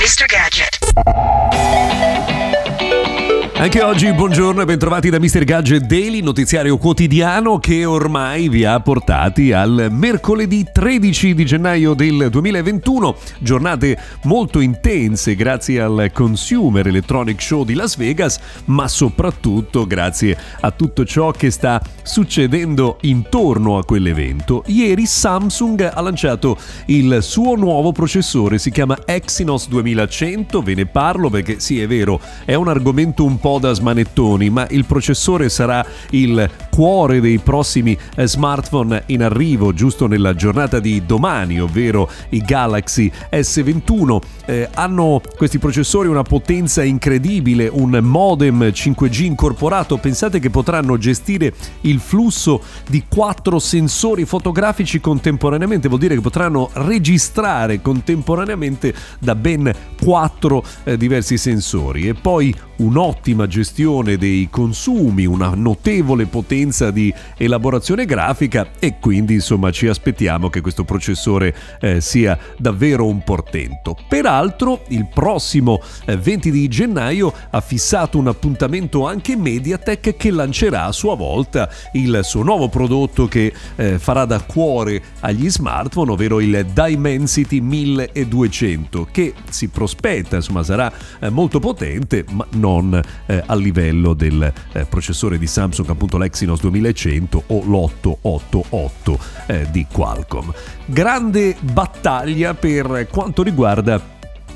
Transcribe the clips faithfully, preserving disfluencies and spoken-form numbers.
mister Gadget. Anche oggi buongiorno e bentrovati da mister Gadget Daily, notiziario quotidiano che ormai vi ha portati al mercoledì tredici di gennaio del duemilaventuno, giornate molto intense grazie al Consumer Electronic Show di Las Vegas, ma soprattutto grazie a tutto ciò che sta succedendo intorno a quell'evento. Ieri Samsung ha lanciato il suo nuovo processore, si chiama Exynos duemilacento, ve ne parlo perché sì, è vero, è un argomento un po' da smanettoni, ma il processore sarà il cuore dei prossimi smartphone in arrivo giusto nella giornata di domani, ovvero i Galaxy S ventuno. Eh, hanno questi processori una potenza incredibile, un modem cinque G incorporato. Pensate che potranno gestire il flusso di quattro sensori fotografici contemporaneamente, vuol dire che potranno registrare contemporaneamente da ben quattro eh, diversi sensori, e poi un'ottima gestione dei consumi, una notevole potenza di elaborazione grafica, e quindi insomma ci aspettiamo che questo processore eh, sia davvero un portento. Peraltro il prossimo eh, venti di gennaio ha fissato un appuntamento anche MediaTek, che lancerà a sua volta il suo nuovo prodotto che eh, farà da cuore agli smartphone, ovvero il Dimensity milleduecento, che si prospetta insomma sarà eh, molto potente, ma non eh, a livello del eh, processore di Samsung, appunto l'Exynos duemilacento o l'ottocentottantotto eh, di Qualcomm. Grande battaglia per quanto riguarda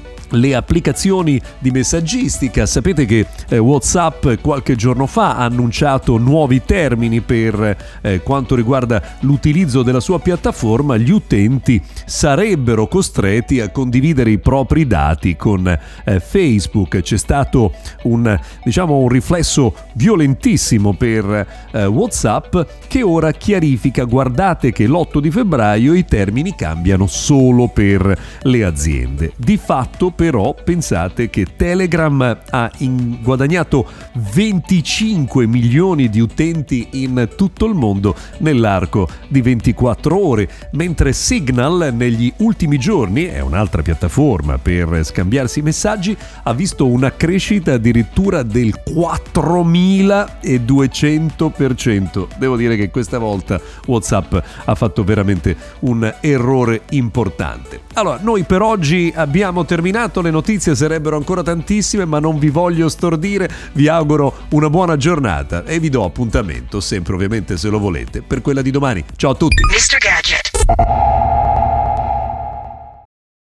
le applicazioni di messaggistica. Sapete che eh, WhatsApp qualche giorno fa ha annunciato nuovi termini per eh, quanto riguarda l'utilizzo della sua piattaforma. Gli utenti sarebbero costretti a condividere i propri dati con eh, Facebook. C'è stato un, diciamo, un riflesso violentissimo per eh, WhatsApp, che ora chiarifica: guardate che l'otto di febbraio i termini cambiano solo per le aziende. Di fatto però pensate che Telegram ha in- guadagnato venticinque milioni di utenti in tutto il mondo nell'arco di ventiquattro ore, mentre Signal negli ultimi giorni, è un'altra piattaforma per scambiarsi messaggi, ha visto una crescita addirittura del quattromiladuecento per cento. Devo dire che questa volta WhatsApp ha fatto veramente un errore importante. Allora, noi per oggi abbiamo terminato. Le notizie sarebbero ancora tantissime, ma non vi voglio stordire. Vi auguro una buona giornata e vi do appuntamento, sempre ovviamente se lo volete, per quella di domani. Ciao a tutti. mister Gadget.